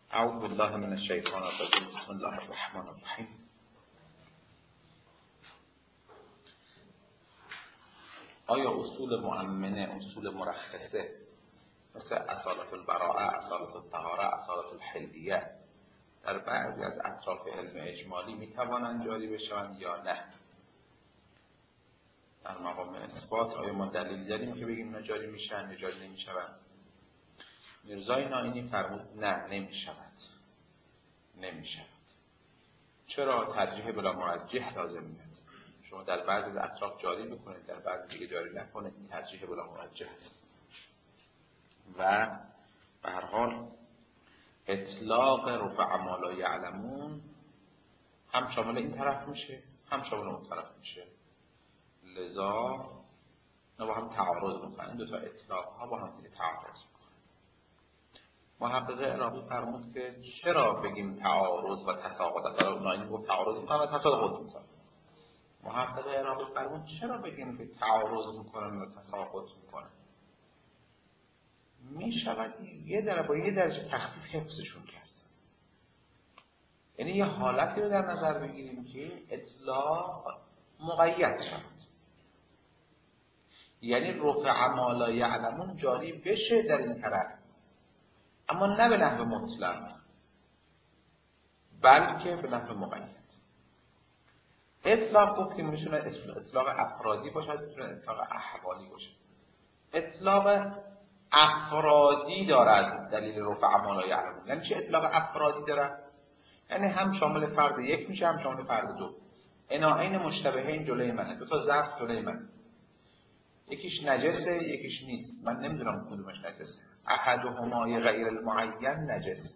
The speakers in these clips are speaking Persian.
اعوذ بالله من الشیطان الرجیم. بسم الله الرحمن الرحیم. آیا اصول مؤمنه، اصول مرخصه مثل اصالت البراءه، اصالت الطهاره، اصالت الحلیه در بعضی از اطراف علم اجمالی میتوانند جاری بشوند یا نه؟ در مقام اثبات آیا ما دلیل داریم که بگیم اینا جاری میشن یا جاری نمیشوند؟ میرزای نائینی فرمود نه، نمیشود. چرا؟ ترجیح بلا مرجح لازم میاد. شما در بعضی از اطراف جاری بکنید، در بعضی دیگه جاری نکنید، ترجیح بلا مرجح است. و به هر حال اطلاق رفع ما لا یعلمون هم شامل این طرف میشه هم شامل اون طرف میشه، لذا نه با هم تعارض میکنن. این دو تا اطلاق ها با هم دیگه تعارض میکنن. محقق عراقی فرمود که چرا بگیم تعارض و تساقط؟ نائینی گفت تعارض میکنن و تساقط میکنن. محقق عراقی فرمود چرا بگیم که تعارض میکنن و تساقط میکنن؟ میشود با یه درجه تخفیف حفظشون کرد. یعنی یه حالتی رو در نظر بگیریم که این اطلاق مقید شد، یعنی رفع ما لا یعلمون جاری بشه در این طرف، اما نه به نحو مطلق بلکه به نحو مقید. اطلاق گفتیم میتونه اطلاق افرادی باشد، میتونه اطلاق احوالی باشد. اطلاق افرادی دارد دلیل رفع ما لا یعلمون. یعنی چه اطلاق افرادی دارد؟ یعنی هم شامل فرد یک میشه هم شامل فرد دو. اناعین مشتبهین جلوی منه، دو تا ظرف جلوی منه، یکیش نجسه یکیش نیست، من نمیدونم کدومش نجسه. احدهما غیر المعین نجس.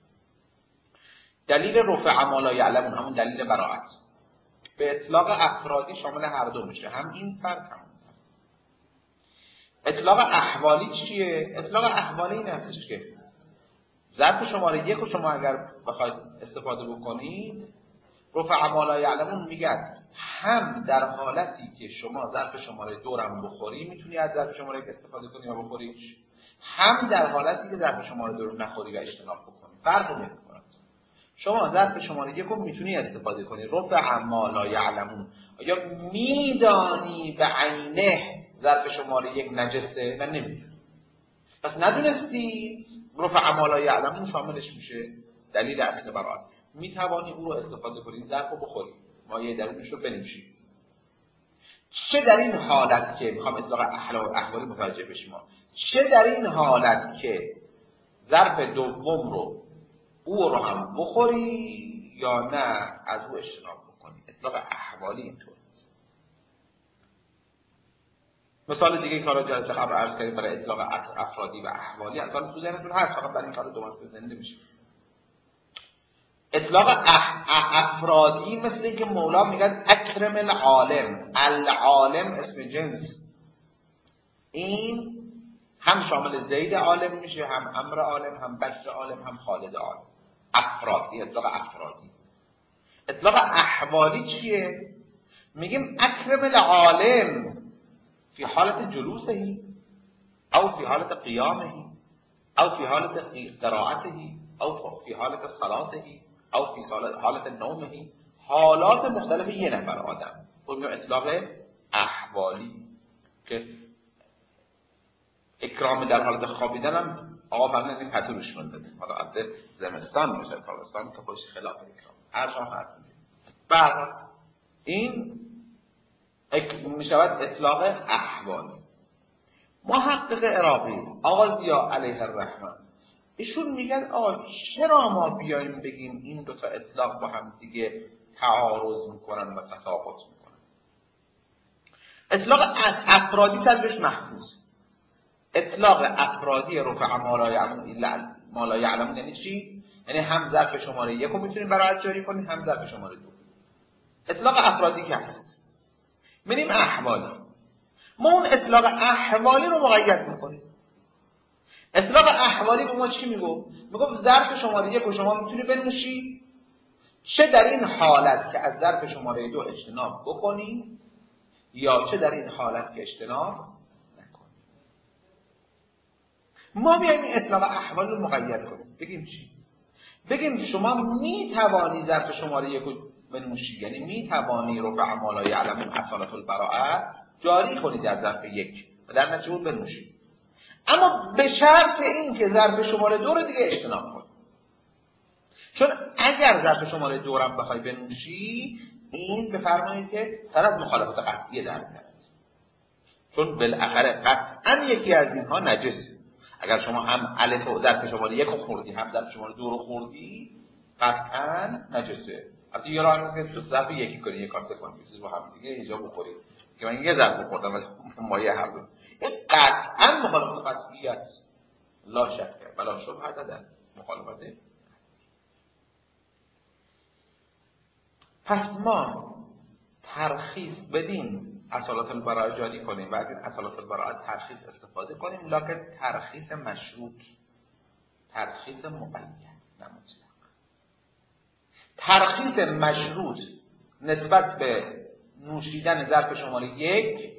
دلیل رفع ما لا یعلمون همون دلیل براءت به اطلاق افرادی شامل هر دو میشه، هم این فرد هم. اطلاق احوالی چیه؟ اطلاق احوالی این هستش که ظرف شماره یک رو شما اگر بخواید استفاده بکنید، رفع ما لا یعلمون میگن هم در حالتی که شما ظرف شماره دو رو بخوری میتونی از ظرف شماره یک استفاده کنی و بخوریش، هم در حالتی که ظرف شماره دو رو نخوری و اجتناب بکنی. فرق نمیکنه. شما ظرف شماره یک رو میتونی استفاده کنی. رفع ما لا یعلمون، آیا میدانی به عینه ظرف شماره یک نجسه؟ نه، نمیدونی. پس ندونستی، رفع ما لا یعلمون شاملش میشه دلیل اصل براءت. میتوانی او رو استفاده کنی، ظرف رو بخوری، مایه درونش رو بنوشی. چه در این حالت که میخوام اطلاق احوالی متوجه بشیم، چه در این حالت که ظرف دوم رو او رو هم بخوری یا نه از او اجتناب بکنی. اطلاق احوالی اینطور است. مثال دیگه کارا جلسه قبل عرض کردیم برای اطلاق افرادی و احوالی، الان تو ذهنتون هست، فقط برای این کارا دو مرتبه زنده میشه. اطلاق افرادی مثل اینکه مولا میگه اکرم العالم اسم جنس، این هم شامل زید عالم میشه، هم امر عالم، هم بشر عالم، هم خالد عالم. افرادی، اطلاق افرادی. اطلاق احوالی چیه؟ میگیم اکرم العالم فی حالت جلوسه او فی حالت قیامه او فی حالت قراءته او فی حالت صلاته او فی حالت نومه. حالات مختلف یه نفر آدم. خب اطلاق احوالی که اکرام در حالت خوابیدن هم آقا فرمودن این پتو روش بندازیم. حالا البته زمستان میشه، تابستان که خودش خلاف اکرام، هر جا هر بعد این میشود اطلاق احوالی. محقق عراقی آقا ضیا علیه الرحمن ایشون میگن آقا چرا ما بیایم بگیم این دوتا اطلاق با هم دیگه تعارض میکنن و تساقط میکنن؟ اطلاق افرادی سرجش محفوظ. اطلاق افرادی رفع ما لا یعلمون یعنی چی؟ یعنی هم ظرف شماره یک رو میتونیم براعت جاری کنیم، هم ظرف شماره دو. اطلاق افرادی که هست. میریم احوالی، ما اون اطلاق احوالی رو مقید میکنیم. اطلاق احوالی به ما چی میگفت؟ میگفت ظرف شماره یک رو شما میتونی بنوشی، چه در این حالت که از ظرف شماره دو اجتناب بکنی یا چه در این حالت که اجتناب نکنی. ما بیاییم این اطلاق احوالی رو مقید کنیم، بگیم چی؟ بگیم شما می توانی ظرف شماره 1 رو بنوشی، یعنی می توانی رفع ما لا یعلمون اصالت البراءه جاری کنی در ظرف 1 و در نتیجه اون بنوشی، اما به شرط این که ظرف شماره 2 رو دیگه اجتناب کنی. چون اگر ظرف شماره 2 رو بخوای بنوشی، این بفرمایید که سر از مخالفت قطعیه در میاد، چون بالاخره قطعا یکی از اینها نجسه. اگر شما هم الف و ظرف شماره 1 رو خوردی هم ظرف شماره 2 رو خوردی، قطعا نجسه. البته یه راه هست که تو ظرف یکی کنی، یک کاسه کنی، چیزی رو هم دیگه اینجا بخوری که من یه ظرف خوردم ولی مایه هر دو، این قطعا مخالفت قطعی است، لا شک ولا شبهه در مخالفت. پس ما ترخیص بدیم اصالت البراءه جاری کنیم و از این اصالت البراءه ترخیص استفاده کنیم، لکن ترخیص مشروط، ترخیص مقید نه مطلق. ترخیص مشروط نسبت به نوشیدن ظرف شماره 1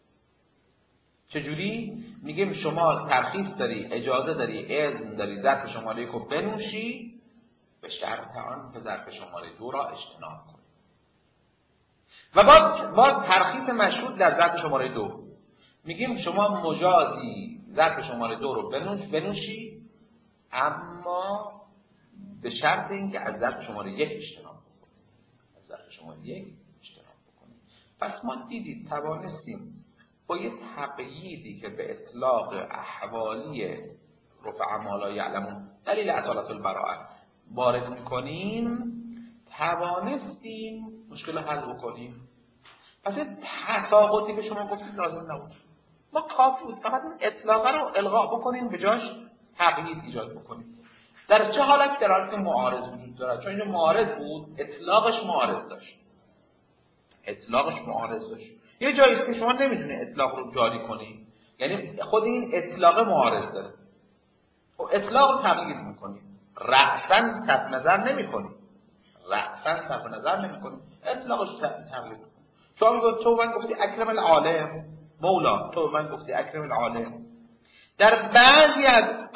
چجوری؟ میگیم شما ترخیص داری، اجازه داری، اذن داری ظرف شماره 1 رو بنوشی به شرط آن که ظرف شماره 2 را اجتناب کنی. و با ترخیص مشروط در ظرف شماره 2 میگیم شما مجازی ظرف شماره 2 رو بنوشی، اما به شرط اینکه از ظرف شماره 1 اجتناب بکنی، از ظرف شماره 1 اجتناب بکنی. پس ما دیدید توانستیم با یه تقییدی که به اطلاق احوالی رفع ما لا یعلمون دلیل اصالت البراءه وارد میکنیم، توانستیم مشکل حل بکنیم. پس این تساقطی که شما گفتید لازم نبود، ما کافی بود فقط این اطلاقه رو الغا بکنیم، به جاش تقیید ایجاد بکنیم. در چه حالت؟ در حالت که معارض وجود داره، چون این معارض بود، اطلاقش معارض داشت، اطلاقش معارض داشت. یه جایی است که شما نمیتونی اطلاق رو جاری کنی، یعنی خود این اطلاق معارض داره، خب اطلاق رو تغییر میکنی، رأساً صرف نظر نمیکنی، رأساً صرف نظر نمیکنی، اطلاقش تغییر میکنی. شما میگوید تو من گفتی اکرم العالم مولا، تو من گفتی اکرم العالم. در بعضی از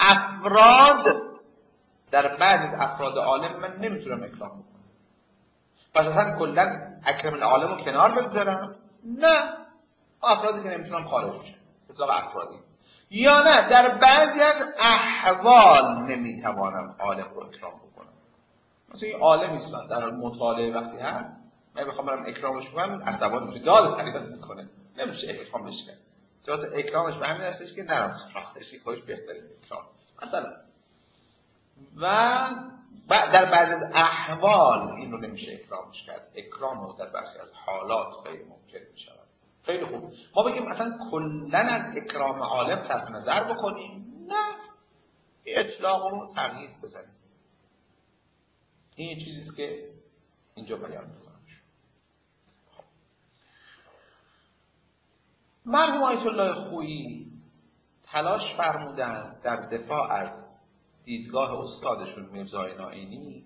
افراد عالم من نمیتونم اکرام بکنم، پس اصلا کلا اکرم العالم رو کنار بگذارم؟ نه، افرادی که نمیتونم خارج بشن، اطلاق افرادی. یا نه در بعضی از احوال نمیتوانم عالم رو اکرام بکنم، مثلا این عالمی است در مطالعه وقتی هست من بخوام برم اکرامش کنم عصبانی میشه، داد فریاد میکنه، نمیشه اکرامش کرد. جواز اکرامش به همین هستش که نرم سراغش، خودش بهترین اکرام مثلا. و در بعضی از احوال این رو نمیشه اکرامش کرد، اکرام رو در برخی از حالات غیر ممکن میشه. خیلی خوب، ما بگیم اصلا کلن از اکرام عالم صرف نظر بکنیم؟ نه، اطلاق رو تغییر بزنیم. این چیزیست که اینجا بیان میکنم. خب مرحوم آیت الله خویی تلاش فرمودن در دفاع از دیدگاه استادشون میرزای نائینی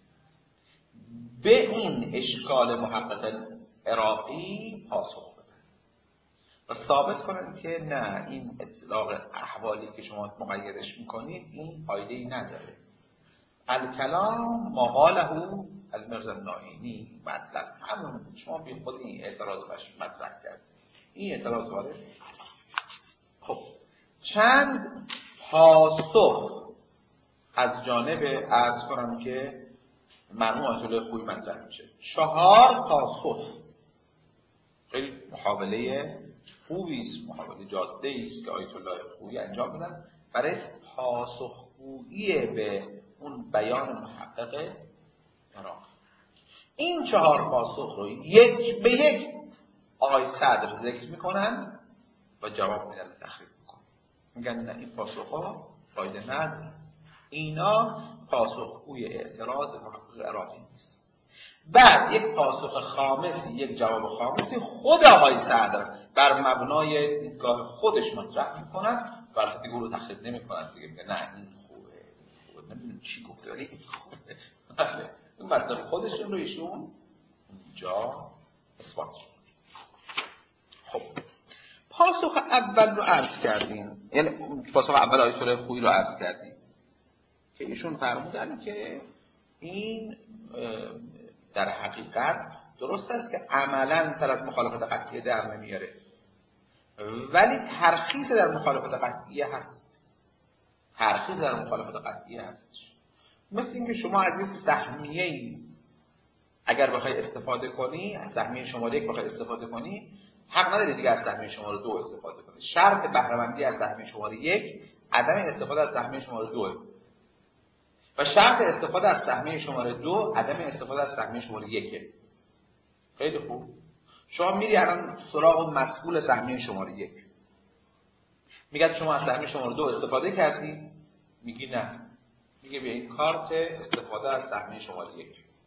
به این اشکال محقق عراقی پاسخ بدن و ثابت کنند که نه، این اطلاق احوالی که شما مقیدش میکنید این فایده‌ای نداره. الکلام ما قاله المرزا نائینی، مطلب همون، شما بی خود این اعتراض باش مطرح کرد، این اعتراض وارد. خب چند پاسخ از جانب عرض کنم که مرحوم آیت الله خویی مطرح میشه. 4 پاسخ، خیلی محاوله خوبی است، محاوله جاده است که آیت الله خویی انجام دادن برای پاسخگویی به اون بیان محقق عراقی. این 4 پاسخ رو یک به یک آقای صدر ذکر میکنن و جواب میدن، تخریب میکنن، میگن نه این پاسخ‌ها فایده نداره، اینا پاسخگوی اعتراض محقق عراقی نیست. بعد یک پاسخ خامسی، یک جواب خامسی خود آقای صدر بر مبنای دیدگاه خودش مطرح میکنن و البته دیگه رو تخریب نمیکنن، دیگه میگن نه این خوبه، نمیدونم چی گفته ولی این خوبه. بله، این مطلب خودشون رو ایشون اینجا اثبات میکنن. خب پاسخ اول رو عرض کردیم، یعنی پاسخ اول آیت الله خویی رو عرض کردیم که ایشون فرمودن که این در حقیقت درست است که عملاً سر از مخالفت قطعیه در نمیاره، ولی ترخیص در مخالفت قطعیه هست. ترخیص در مخالفت قطعیه هست. مثل اینکه شما از یه سهمیه‌ای اگر بخوای استفاده کنی، از سهمیه شماره 1 بخوای استفاده کنی، حق نداری دیگه از سهمیه شماره 2 استفاده کنی. شرط بهره‌مندی از سهمیه شماره 1 عدم استفاده از سهمیه شماره 2 و شرط استفاده از سهمیه شماره 2 عدم استفاده از سهمیه شماره 1. خیلی خوب. شما میری الان سراغ مسئول سهمیه شماره 1. میگه شما از سهمیه شماره 2 استفاده کردی؟ میگی نه. میگه بیا این کارت استفاده از سهمیه شماره 1.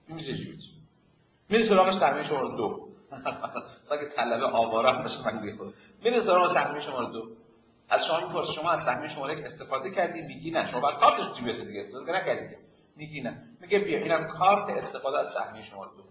میری سراغ سهمیه شماره 2. مثلا که طلبه آواره هم باشه من دیگه. میری سراغ سهمیه شماره 2. از شما میپرسه شما از سهمیه شماره 1 استفاده کردی؟ میگی نه. شما بعد کارتش جیبت دیگه استفاده نکردی. میگی نه. میگه بیا اینم کارت استفاده از سهمیه شماره 2.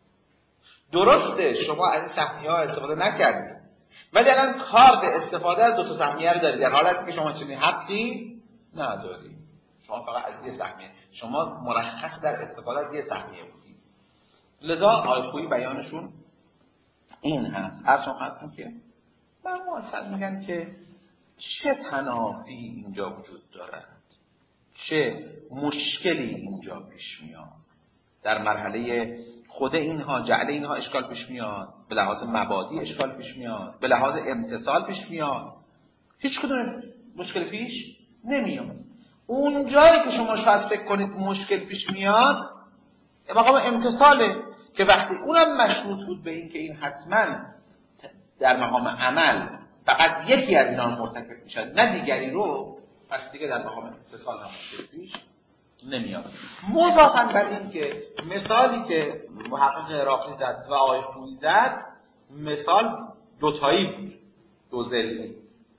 درسته شما از این سهمیه‌ها استفاده نکردید، ولی الان کارت استفاده از 2 تا سهمیه رو دارید، در حالتی که شما چنین حقی ندارید. شما فقط از یه سهمیه، شما مرخص در استفاده از یه سهمیه بودید. لذا آقای خویی بیانشون این هست. اصلا خدمتتون که من اصلا میگن که چه تنافی اینجا وجود دارد، چه مشکلی اینجا پیش میاد. در مرحله خود اینها جعل اینها اشکال پیش میاد، به لحاظ مبادی اشکال پیش میاد، به لحاظ امتصال پیش میاد. هیچ کدوم مشکل پیش نمیاد. اون جایی که شما شاید فکر کنید مشکل پیش میاد مقام امتصاله، که وقتی اونم مشروط بود به این که این حتما در مقام عمل فقط یکی از اینا مرتکب میشه نه دیگری رو، پس دیگه در مقام امتصال هم مشکل پیش نمیاد. مضافاً بر این که مثالی که محقق عراقی زد و آقای خویی زد مثال دوتایی بود، دو ضلعی،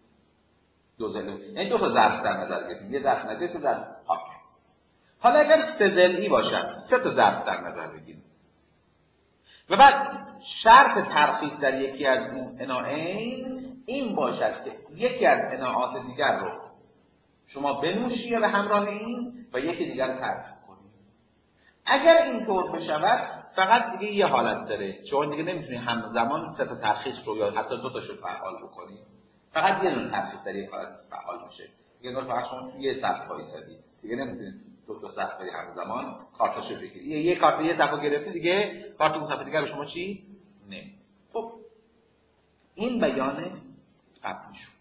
یعنی 2 تا ظرف در نظر بگیریم، یه ظرف نجس و ظرف پاک. حالا اگر 3 ضلعی باشن 3 تا ظرف در نظر بگیریم و بعد شرط ترخیص در یکی از اون اناعین این باشد که یکی از اناعات دیگر رو شما بنوشی به همراه این و یکی دیگر رو ترک کنی. اگر اینطور بشود فقط دیگه یه حالت داره، شما دیگه نمیتونی همزمان 3 تا ترخیص رو یا حتی 2 تاشو فعال بکنی، فقط یه دونه ترخیص در یک حالت فعال میشه. دیگه نور فقط شما توی یه صف وایسادی، دیگه نمیتونید 2 تا صف بری همزمان کارتاشو بگیری. یه کارت یه صفو گرفتی دیگه کارت اون صف دیگه به شما چی نه. خب این بیان قبلی شد.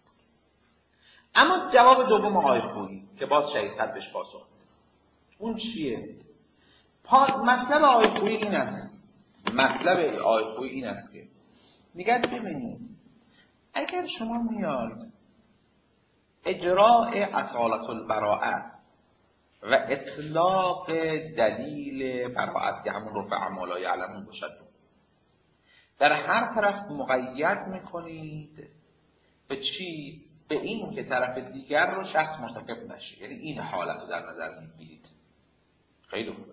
اما جواب دوم آقای خویی که باز شهید صد بهش پاسخ میده، اون چیه؟ مطلب آقای خویی این است، مطلب آقای خویی این است که میگن ببینید اگر شما میاد اجراء اصالت البراءه و اطلاق دلیل براءت که همون رفع ما لا یعلمون باشد در هر طرف مقید میکنید به چی؟ به این که طرف دیگر رو شخص مرتکب نشه، یعنی این حالت رو در نظر میگیرید. خیلی خوبه.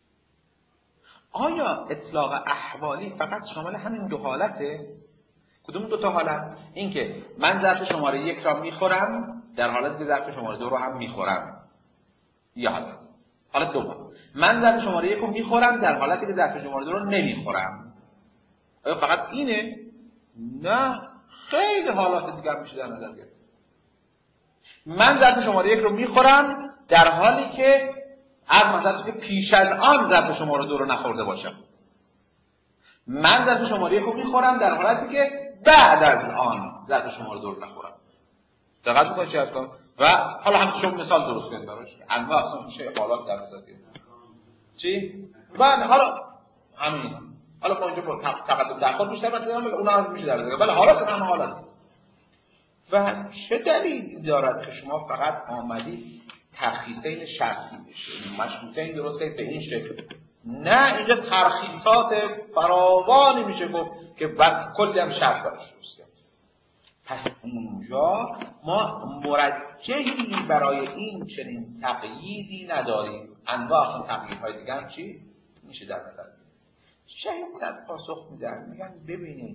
آیا اطلاق احوالی فقط شامل همین 2 حالته؟ کدوم 2 تا حالت؟ این که من ظرف شماره 1 را میخورم در حالتی که ظرف شماره 2 رو هم میخورم، یه حالت. حالت دوم، من ظرف شماره 1 رو میخورم در حالتی که ظرف شماره 2 رو نمیخورم. آیا فقط اینه؟ نه، خیلی حالات دیگر میشه در نظر گرفت. من ظرف شماره 1 رو میخورم در حالی که از مثلا که پیش از آن ظرف شماره 2 رو نخورده باشم. من ظرف شماره 1 رو میخورم در حالتی که بعد از آن ظرف شماره 2 رو نخورم. دقت می‌کنید چی هست؟ و حالا هم شما مثال درست کنید براش. انواع اصلا چه حالات در نظر گرفتید. چی؟ بله حالا همین. حالا ما اینجا با تقدم تأخر بیشتر مثلا اونا هم میشه در نظر. بله حالات هم حالات. و چه دلیلی دارد که شما فقط آمدید ترخیصین شرطی بشه، مشروطین درست کنید به این شکل؟ نه، اینجا ترخیصات فراوانی میشه گفت که بعد کلی هم شرط براش درست کنید. پس اینجا ما مرجحی برای این چنین تقییدی نداریم. انواع اصلا تقییدهای دیگه هم چی میشه در نظر بگیرید. شهید صد پاسخ میدن، میگن ببینید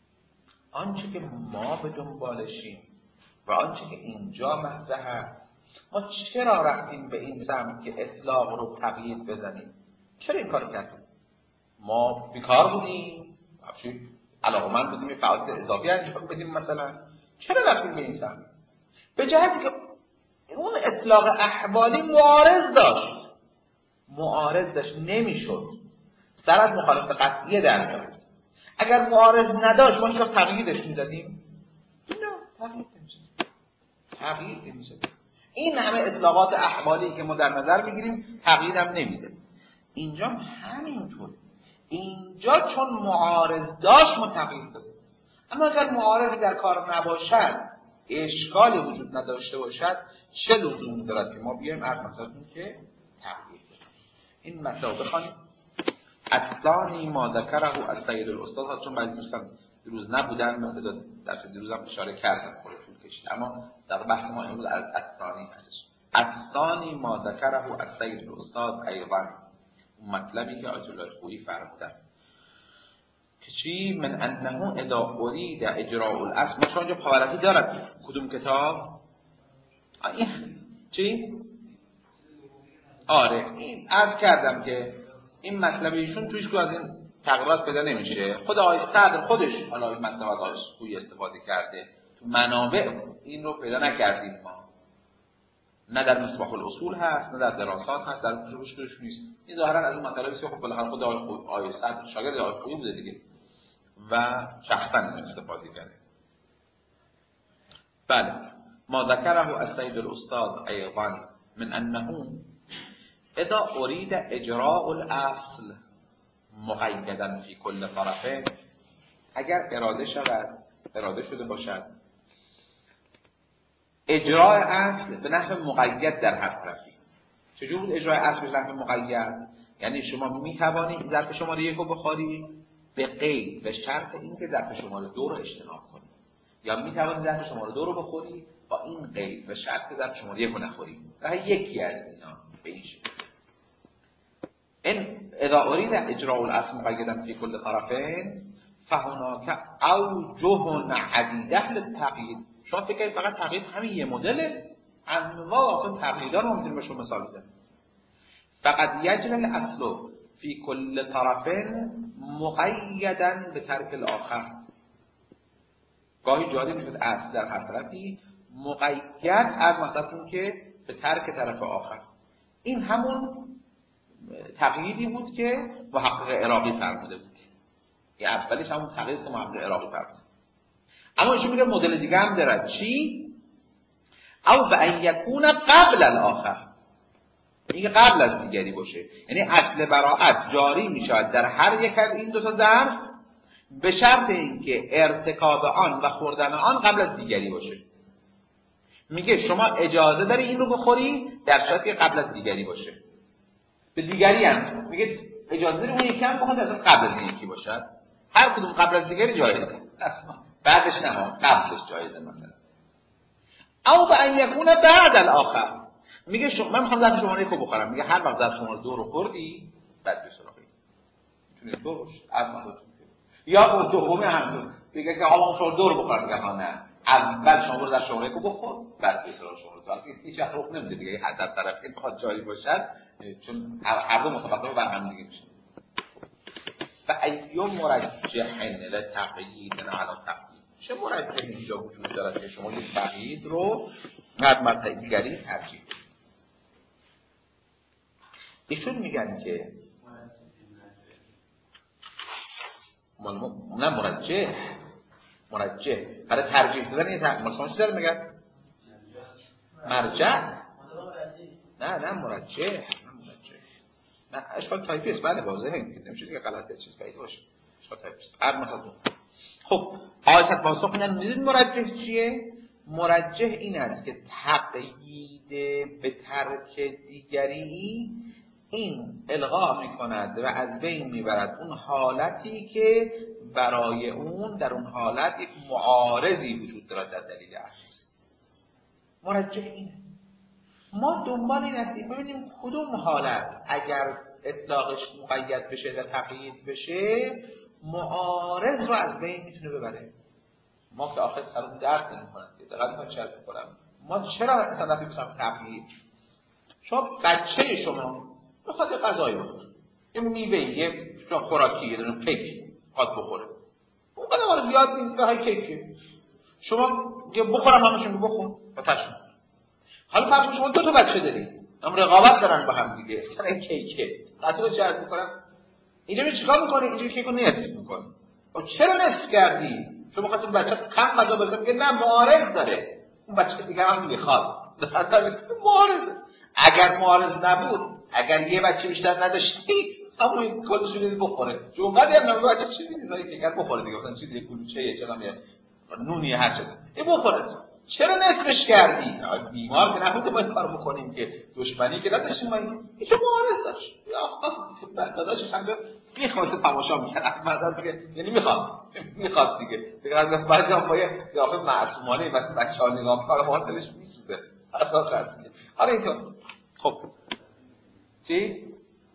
آنچه که ما به دنبالشیم و آنچه که اینجا مطرح است ما چرا رفتیم به این سمت که اطلاق رو تقیید بزنیم؟ چرا این کار کردیم؟ ما بیکار بودیم؟ علاقه‌مند بودیم یه فعالیت اضافی انجام بدیم مثلا؟ چرا رفتیم به این سمت؟ به جهتی که اون اطلاق احوالی معارض داشت نمیشد سر از مخالفت قطعیه در میاد. اگر معارض نداشت ما هیچ وقت تقییدش میزدیم؟ نه، تقیید نمیزدیم. این همه اطلاقات احوالی که ما در نظر میگیریم تقیید هم نمیزدیم. اینجا همینطوره. اینجا چون معارض داشت ما تقیید دادیم. اما اگر معارضی در کار نباشد، اشکالی وجود نداشته باشد، چه لزومی دارد که ما بیایم از مثلا که تقیید بزنیم؟ این مطلب بخوانیم. الثانی ما ذکره از سید الاستاد، چون بعضی دوستان دیروز نبودن، درس دیروز هم اشاره کردم خود طول کشید، اما در بحث ما امروز از الثانی هستش. الثانی ما ذکره از سید الاستاد ایضا، مطلبی که آیت الله خویی فرمودن که چی؟ من انه اذا ارید اجراء الاصل. ما شما اینجا پاورقی دارد کدوم کتاب؟ چی؟ آره، این عرض کردم که این مطلب ایشون تویش که از این تغییرات پیدا نمیشه. خود آقای صدر خودش حالا این مطلب از آقای خویی استفاده کرده، تو منابع این رو پیدا نکردیم ما. نه در مصباح الاصول هست، نه در دراسات هست، در کتبش توش نیست. این ظاهرا از اون مطالبی که خب بالاخره خود آقای صدر شاگرد آقای خویی بوده دیگه و شخصا استفاده کرده. بله، ما ذکره السید الاستاد ایضا من انه اذا ارید اجراء الاصل مقیدا فی کل طرفه، اگر اراده شده باشد اجراء اصل به نحو مقید در هر طرفی. چجور بود اجراء اصل به نحو مقید؟ یعنی شما میتوانی ظرف شماره 1 رو بخوری به قید و شرط این که ظرف شماره 2 رو اجتناب کنی، یا میتوانی ظرف شماره 2 رو بخوری با این قید و شرط ظرف شماره 1 رو نخوری. یکی از اینا به این شکل. ان اذا اريد اجراء الاصل مقيدا في كل طرفين فهناك اوجه عديده للتقييد. شما فکر کنید فقط تقیید همین یه مدله؟ انواع تقییدا رو میتونیم بهشون مثال بزنیم. فقد يجري الاصل في كل طرف مقيدا بترك الاخر. گاهی جاری میشه اصل در هر طرفی مقید از مثلا که به ترک طرف آخر. این همون تقییدی بود که محقق عراقی فرموده بود. این اولیش همون تقییدی که محقق عراقی فرموده. اما ایشون میگه مدل دیگه هم داره. چی؟ او به ان یکون قبل الاخر. میگه قبل از دیگری باشه. یعنی اصل براءت جاری میشود در هر یک از این دو تا ظرف به شرط اینکه ارتکاب آن و خوردن آن قبل از دیگری باشه. میگه شما اجازه داری این رو بخوری در شرطی قبل از دیگری باشه. به دیگری هم میگه اجازه داری اون یکی هم بخواد از قبل از این یکی باشد. هر کدوم قبل از دیگری جایزه، بعدش نه، قبلش جایزه. مثلا او به ان یکون بعد الاخر. میگه شما من میخوام ظرف شماره 1 رو بخورم، میگه هر وقت ظرف شماره 2 رو خوردی بعد به سراغ این میتونه دو باشه یا اون دومی همون میگه که آقا شما 2 رو بخور، میگه ها نه، اول شما ظرف شماره 1 رو بخور بعد به سراغ شماره 2. هیچ وقت رخ نمیده دیگه حد طرفین بخواد جاری باشد، چون هر دو متفاوت بر هم دیگه میشه. و ایوم مرجح لتقیید علی تقیید. چه مرجحی اینجا وجود دارد که شما یک تقیید رو بر دیگری ترجیح بدید؟ ایشون میگن که نه مرجح برای ترجیح دادن یه مال چی داره میگن؟ مرجع؟ نه مرجح. نه اشکال تایپی است. بله واضحه، نمیشه که غلطه چیز پیدا باشه. اشکال تایپی است. مثلا خب آیت پاسخ میدن میدونید مرجح چیه؟ مرجح این است که تقیید به ترک دیگری این الغا میکند و از بین میبرد اون حالتی که برای اون در اون حالت یک معارضی وجود دارد در دلیل اصل. مرجح اینه. ما دنبال این هستیم ببینیم کدوم حالت اگر اطلاقش مقید بشه و تقیید بشه معارض رو از بین میتونه ببره. ما که آخر سرمون درد نمی‌کنه که دقیقاً من چرت می‌کنم، ما چرا اصلا رفتیم سمت تبعید؟ شما بچه شما بخواد یه غذایی بخوره، یه میوه، یه خوراکی، یه دونه کیک خواد بخوره، اون قدر زیاد نیست به های کیک، شما یه بخورم همشون بخور با تشخیص. حالا فرض شما 2 تا بچه داری، هم رقابت دارن با هم دیگه، سر کیکه قطعا چه عرض میکنم اینجا می چیکار میکنه؟ اینجا کیکو نصف میکنه. چرا نصف کردی؟ شما خواستید بچه کم غذا برسه، میگه نه معارض داره، اون بچه دیگه هم میخواد. معارض، اگر معارض نبود، اگر یه بچه بیشتر نداشتی همون کلش رو بخوره، چون اونقدر هم نمیگه بچه چیزی نیست که اگر بخوره دیگه، مثلا چیزی کلوچه چرا میاد نونی هر چیزی این بخوره. چرا نصفش کردی؟ بیمار که نبوده ما این کارو بکنیم، که دشمنی که نداشتیم، ما هیچ معارض داشت یا داداشش هم سیخ واسه تماشا می‌کرد مثلا دیگه، یعنی میخواد دیگه بعضی هم با یه قیافه معصومانه بچه‌ها نگاه می‌کنه ما دلش میسوزه حتی دیگه. آره اینطور. خب چی؟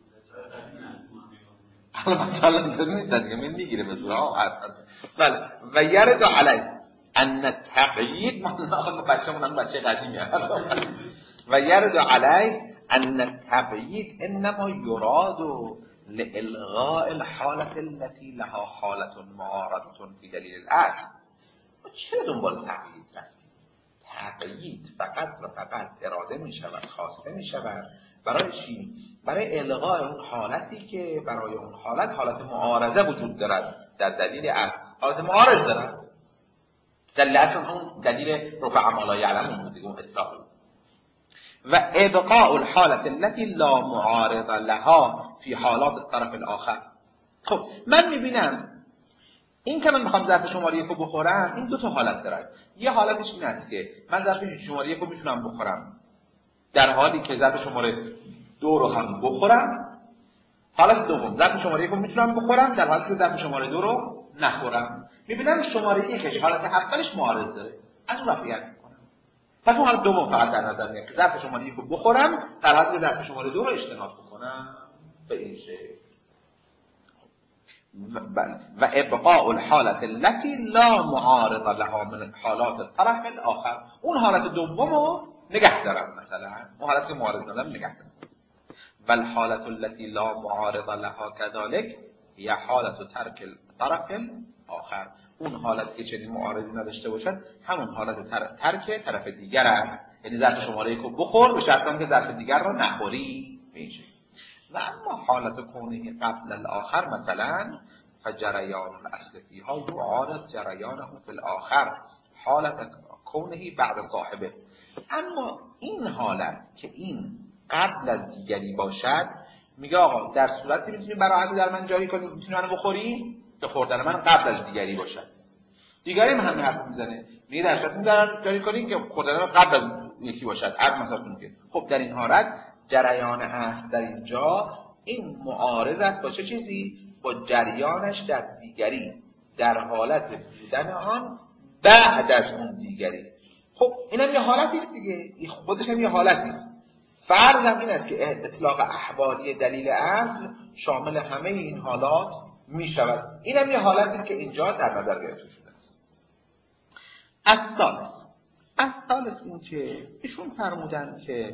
حالا بچه‌ها اینطور نیست دیگه، میگیره به زور بله. و یرد علی ان التقیید، ما بچه‌مون هم بچه قدیمی هست. و یرد علی ان التقیید انما یراد لالغاء الحالة التي لها حالة معارضة في دلیل الاصل. چرا دنبال تقیید رفتیم؟ تقیید فقط و فقط اراده می شود، خواسته می شود برای چی؟ برای الغاء اون حالتی که برای اون حالت معارضه وجود دارد در دلیل اصل. حالت معارض دارد، دلیل اصل اون دلیل رفع ما لا یعلمون بود، اون اطلاق. و ابقاء الحالة التي لا معارض لها في حالات الطرف الاخر. خب من میبینم این که من میخوام ظرف شماره 1 رو بخورم، این 2 تا حالت داره. یه حالتش این است که من ظرف شماره 1 رو میتونم بخورم در حالی که ظرف شماره 2 رو هم بخورم. حالت دوم، ظرف شماره 1 رو میتونم بخورم در حالی که ظرف شماره 2 رو نخورم. میبینم شماره 1 حالت اولش معارض داره، از اون رفعیت میکنم. پس اون حالت دوم فقط در نظر میاد که ظرف شماره 1 رو بخورم در حالی که ظرف شماره 2 رو اجتناب بکنم. به این شکل. و ابقاء الحالة التي لا معارض لها من حالات الطرف الاخر، اون حالت دومو نگه دارم، مثلا اون حالت که معارض ندارم نگه دارم. و الحالة التي لا معارض لها كذلك هي حالة ترك الطرف الاخر، اون حالت که چنین معارضی نداشته باشد همون حالت ترک طرف دیگر است. یعنی ظرف شماره 1 رو بخور به شرط که ظرف دیگر رو نخوری میشه. و اما حالت کونه قبل الاخر مثلا فجریان الاصل فیها یعارض جریانه فی الاخر حالت کونه بعد صاحبه. اما این حالت که این قبل از دیگری باشد، میگه آقا در صورتی میتونی براحتی در من جاری کنی، میتونی منو بخوری که خوردن من قبل از دیگری باشد. دیگری هم همین حرف میزنه، میگه در صورتی میتونی جاری کنی که خوردن من قبل از یکی باشد. عرض مثلا میگه خب در این حالت جریان اصل در اینجا این معارض است با چه چیزی؟ با جریانش در دیگری، در حالت بودن آن بعد از اون دیگری. خب اینم یه حالتی است دیگه، خودش هم یه حالتی است. فرض هم این است که اطلاق احوالی دلیل اصل شامل همه این حالات می شود. اینم یه حالتی است که اینجا در نظر گرفته شده است. الثالث این که ایشون فرمودن که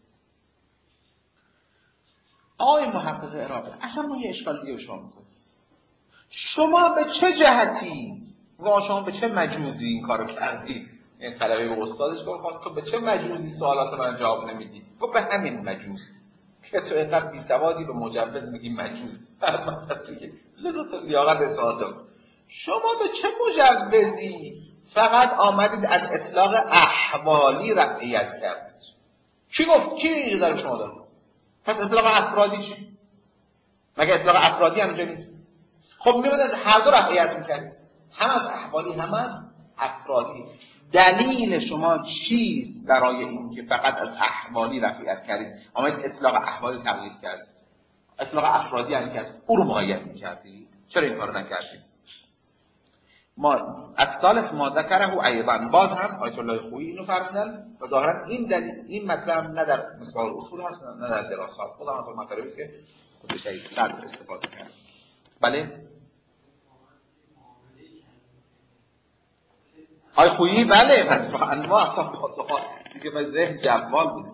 آقای محقق عراقی اصلا ما یه اشکال دیگه شما میکنیم. شما به چه جهتی و شما به چه مجوزی این کارو کردی؟ این طلبه به استادش گفت تو به چه مجوزی سوالات من جواب نمیدی؟ گفت به همین مجوز که تو اینقدر بی‌سوادی به مجوز میگی مجوز. مثلا توی لذت لیاقت سوالاتم شما به چه مجوزی فقط آمدید از اطلاق احوالی رفعیت کردید؟ کی گفت؟ کی اینجا داره شما داره؟ پس اطلاق افرادی چی؟ مگه اطلاق افرادی هم اینجا نیست؟ خب میباید از هر دو رفعیت میکردید، هم از احوالی هم از افرادی. دلیل شما چیست برای این که فقط از احوالی رفعیت کردید؟ آمدید اطلاق احوالی تغییر کردید، اطلاق افرادی هم کردید، او رو مقید میکردید. چرا این کارو نکردید؟ ما الثالث ما ذکره ایضا، باز هم آیت الله خویی اینو فرمودن و ظاهرا این دلیل این مطلب نه در مصباح الاصول هست نه در دراسات، خودم از اون مطلبی است که خود شیخ صدر استفاده کرد. بله های خویی بله من انواع اصلا پاسخات دیگه به ذهن جوال بود.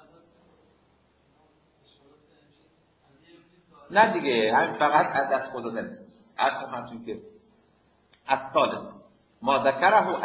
نه دیگه همین فقط از دست گذاشته نیست. عرض خدمتتون که الثالث ما ذكره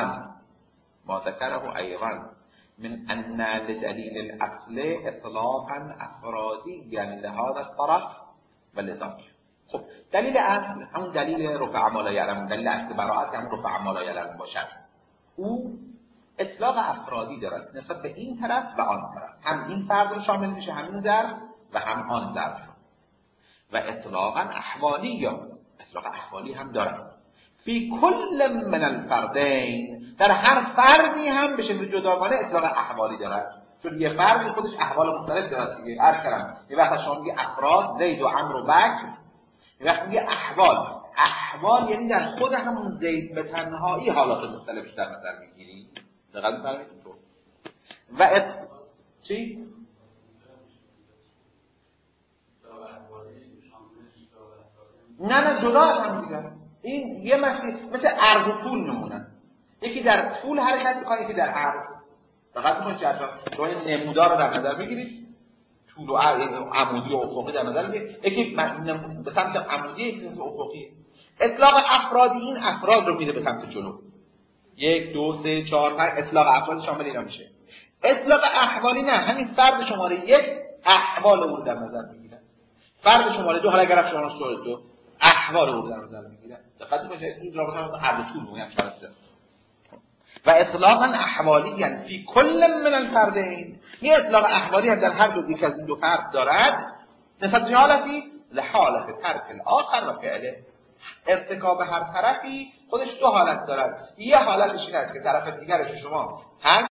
أيضا من أن لدليل الأصل إطلاقا أفراديا لهذا الطرف ولذاك. خب دلیل اصل همون دلیل رفع ما لا یعلمون، دلیل اصل براءت همون رفع ما لا یعلمون باشد، او اطلاق افرادی دارد نسبت به این طرف و آن طرف، هم این فرد رو شامل میشه، همین ظرف و هم آن ظرف، و اطلاقا احوالی یا اطلاق احوالی هم دارد فی کل من الفردین، در هر فردی هم بشه جداگانه اطلاق احوالی دارد، چون یه فردی خودش احوال مختلف دارد دیگه. عرض کردم یه وقت شما میگه افراد زید و عمرو و بکر، یه وقت میگه احوال یعنی در خود همون زید به تنهایی حالات مختلفش در نظر میگیری. دقیقاً می‌فهمید تو و چی؟ نه جدا از هم دیگه. این یه مثل ارز و طول نمونه، یکی در طول حرکت میکنه یکی در عرض. فقط میکنید که شما این نمودار رو در نظر بگیرید، طول و عمودی و افقی در نظر بگیرید، یکی به سمت عمودی یکی سمت افقی. اطلاق افرادی این افراد رو میره به سمت جلو، 1 2 3 4 5 اطلاق افراد شامل اینا میشه. اطلاق احوالی نه، همین فرد شماره 1 احوال او رو در نظر میگیره، فرد شماره 2 حالا اگر شما شماره 2 احوال او رو در نظر میگیره. دقت کنید این رابطه رو عرض طول میگم چالشه. و اطلاقا احوالی یعنی فی کل من الفردین، یه اطلاق احوالی هم در هر دو یک از این دو فرد دارد نسبت به حالتی لحالت ترک الاخر و فعله. ارتکاب هر طرفی خودش دو حالت دارد، یه حالتش این است که طرف دیگرش شما